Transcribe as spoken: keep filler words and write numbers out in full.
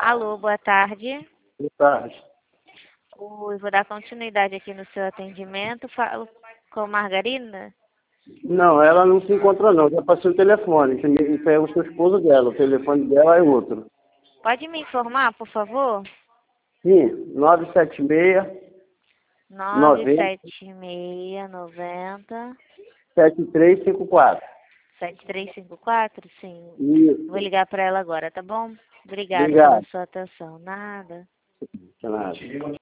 Alô, boa tarde. Boa tarde. Oi, vou dar continuidade aqui no seu atendimento. Falo com Margarina? Não, ela não se encontra não, já passei o telefone. Isso é o seu esposo dela, o telefone dela é outro. Pode me informar, por favor? Sim, nove sete seis, nove noventa, sete seis, noventa, sete três cinco quatro. sete três cinco quatro? Sim. Vou Isso. ligar para ela agora, tá bom? Obrigada pela Obrigado. sua atenção. Nada. De nada.